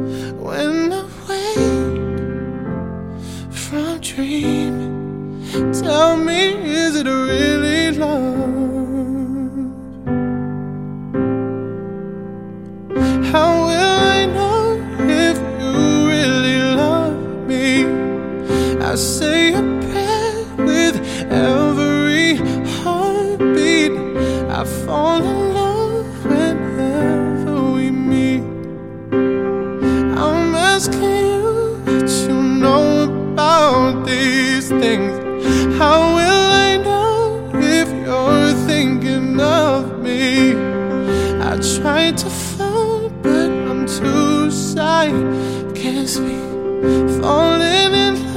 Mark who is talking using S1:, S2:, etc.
S1: when I wake from dreaming, tell me, is it really love? How will I know if you really love me? I say a prayer with every heartbeat. I fall in love whenever we meet. I'm asking you what you know about these things. How will I know if you're thinking of me? I try to phone, but I'm too shy. Can't speak. Falling in love